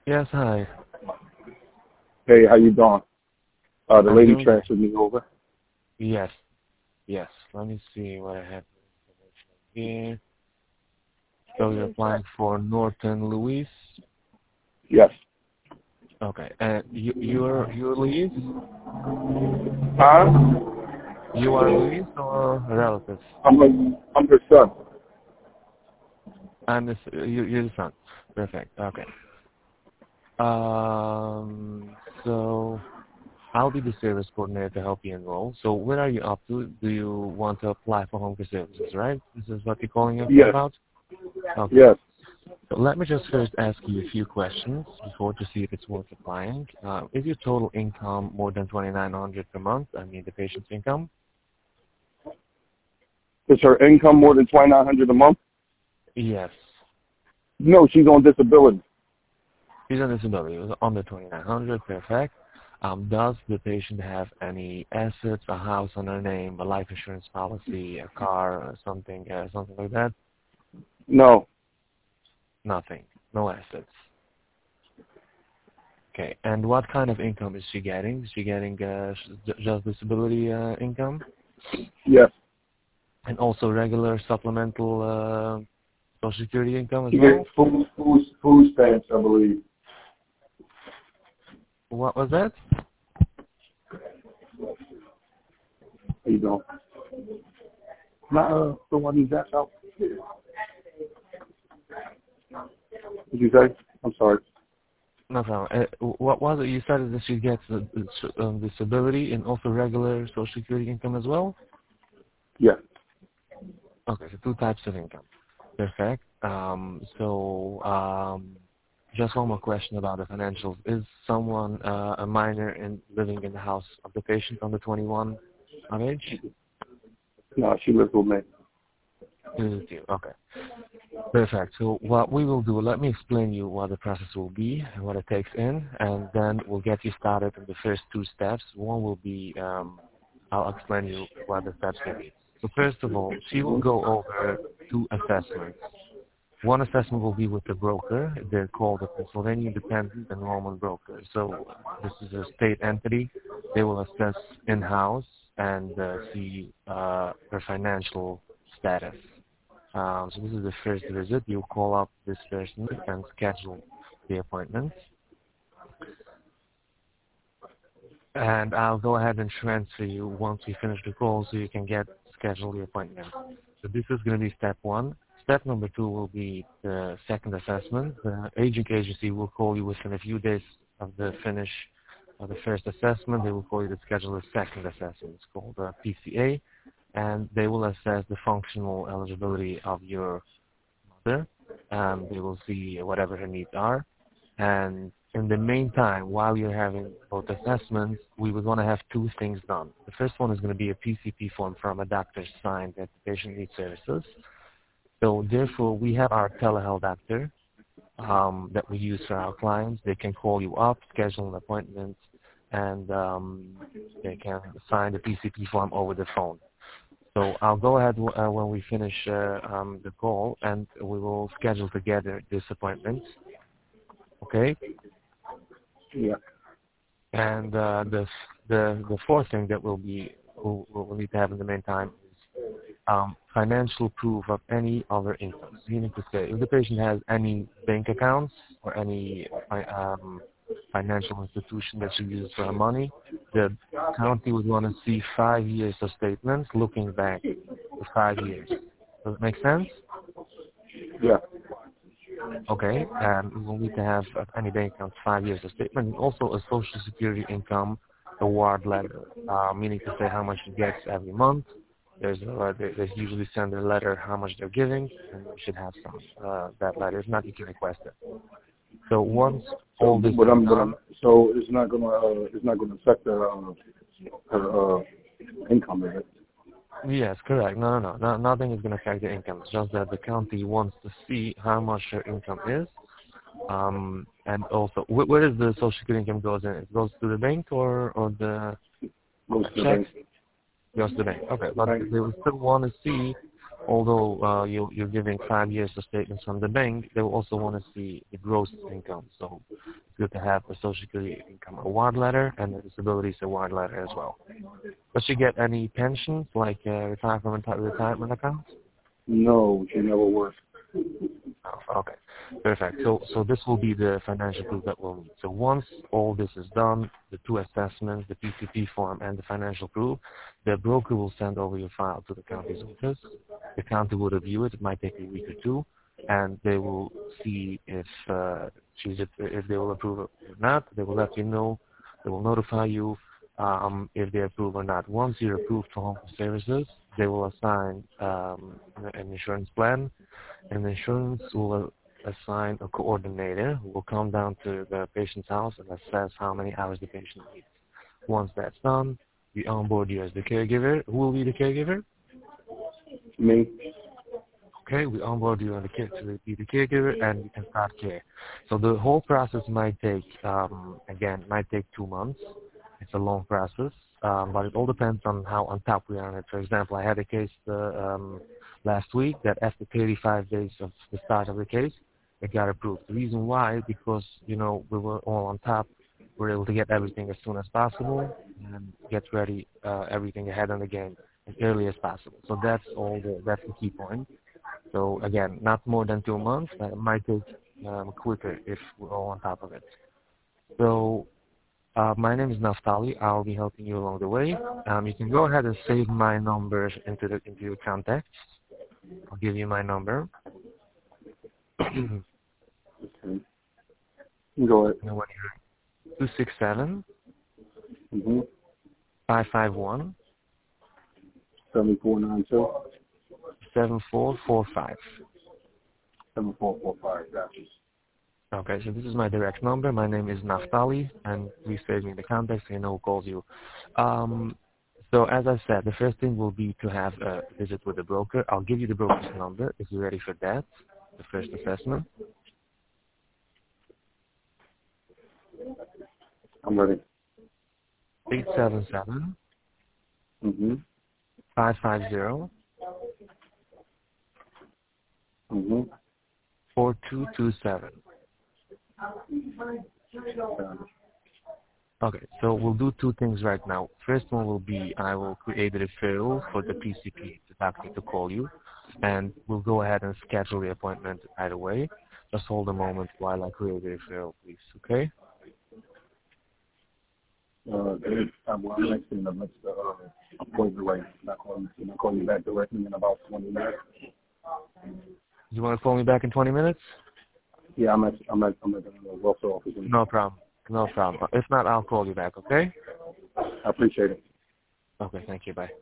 Yes, hi. Hey, how you doing? The I'm lady doing great. transferred me over. Yes, yes. Let me see what I have here. So you're applying for Norton Louise. Yes. Okay. And you're Louise? Huh? You are Louise or a relative? I'm her son. You're the son. Perfect. Okay. So I'll be the service coordinator to help you enroll. So what are you up to? Do you want to apply for home care services, right? This is what you're calling Yes. about? Okay. Yes. So let me just first ask you a few questions before to see if it's worth applying. Is your total income more than 2,900 per month? I mean, the patient's income? Is her income more than 2,900 a month? Yes. No, she's on disability. She's on disability. It was under 2,900. Perfect. Does the patient have any assets, a house on her name, a life insurance policy, a car, or something like that? No. Nothing. No assets. Okay. And what kind of income is she getting? Is she getting just disability income? Yes. And also regular supplemental Social Security income as She gets well? food stamps, I believe. What was that? How you doing? Not the one he's at out. What did you say? I'm sorry. No problem. What was it? You said that she gets disability and also regular Social Security income as well? Yes. Okay, so two types of income. Perfect. Just one more question about the financials. Is someone a minor in living in the house of the patient under 21 of age? No, she lives with me. It is you. Okay. Perfect. So what we will do, let me explain you what the process will be and what it takes in, and then we'll get you started in the first two steps. One will be, I'll explain you what the steps will be. So first of all, she will go over two assessments. One assessment will be with the broker. They're called the Pennsylvania Independent Enrollment Broker. So this is a state entity. They will assess in-house and see her financial status. So this is the first visit. You call up this person and schedule the appointment. And I'll go ahead and transfer you once we finish the call so you can get schedule the appointment. So this is going to be step one. Step number two will be the second assessment. The aging agency will call you within a few days of the finish of the first assessment. They will call you to schedule the second assessment. It's called PCA. And they will assess the functional eligibility of your mother. They will see whatever her needs are. And in the meantime, while you're having both assessments, we would want to have two things done. The first one is going to be a PCP form from a doctor signed that the patient needs services. So therefore, we have our telehealth doctor that we use for our clients. They can call you up, schedule an appointment, and they can sign the PCP form over the phone. So I'll go ahead when we finish the call, and we will schedule together this appointment. Okay? Yeah. And the fourth thing that we'll need to have in the meantime is financial proof of any other income. Meaning to say, if the patient has any bank accounts or any financial institution that she uses for her money, the county would want to see 5 years of statements looking back for 5 years. Does it make sense? Yeah. Okay, and we will need to have any bank account 5 years of statement, and also a Social Security income award letter, meaning to say how much she gets every month. They usually send a letter how much they're giving, and you should have some that letter. If not, you can request it. So once So all this what is I'm done, so it's not gonna affect her income, is it? yes, correct. No, nothing is going to affect the income. It's just that the county wants to see how much her income is. And also, where does the Social Security income goes in? It goes to the bank or the Goes to the checks? bank. Goes to the bank. Okay, but Bank. they will still want to see although you're giving 5 years of statements from the bank, they will also want to see the gross income. So it's good to have the Social Security income award letter and the disabilities award letter as well. Does she get any pensions, like retirement accounts? No, she never worked. Oh, okay, perfect. So this will be the financial proof that we'll need. So once all this is done, the 2 assessments, the PCP form, and the financial proof, the broker will send over your file to the county's office. The county will review it. It might take a week or 2, and they will see if if they will approve it or not. They will let you know. They will notify you if they approve or not. Once you're approved for home services, they will assign an insurance plan. And the insurance will assign a coordinator who will come down to the patient's house and assess how many hours the patient needs. Once that's done, we onboard you as the caregiver. Who will be the caregiver? Me. Okay, we onboard you as to be the caregiver, and you can start care. So the whole process might take, might take 2 months. It's a long process, but it all depends on how on top we are on it. For example, I had a case last week that after 35 days of the start of the case, it got approved. The reason why, because, we were all on top. We were able to get everything as soon as possible and get ready everything ahead of the game as early as possible. So that's the key point. So again, not more than 2 months, but it might take quicker if we're all on top of it. So my name is Naftali. I'll be helping you along the way. You can go ahead and save my numbers into your contacts. I'll give you my number. Okay. Go ahead. 267 Mm-hmm. 551 7492 7445. 7445. Gotcha. Okay, so this is my direct number. My name is Naftali, and please save me the contact so you know who calls you. So as I said, the first thing will be to have a visit with the broker. I'll give you the broker's number if you're ready for that, the first assessment. I'm ready. 877 Mm-hmm. 550 Mm-hmm. 4227. Okay, so we'll do 2 things right now. First one will be I will create a referral for the PCP, the doctor, to call you, and we'll go ahead and schedule the appointment right away. Just hold a moment while I create the referral, please, okay? I'm actually in the midst of appointment right now. I'll call you back directly in about 20 minutes. You want to call me back in 20 minutes? Yeah, I'm at the welfare office. No problem. No problem. If not, I'll call you back, okay? I appreciate it. Okay, thank you. Bye.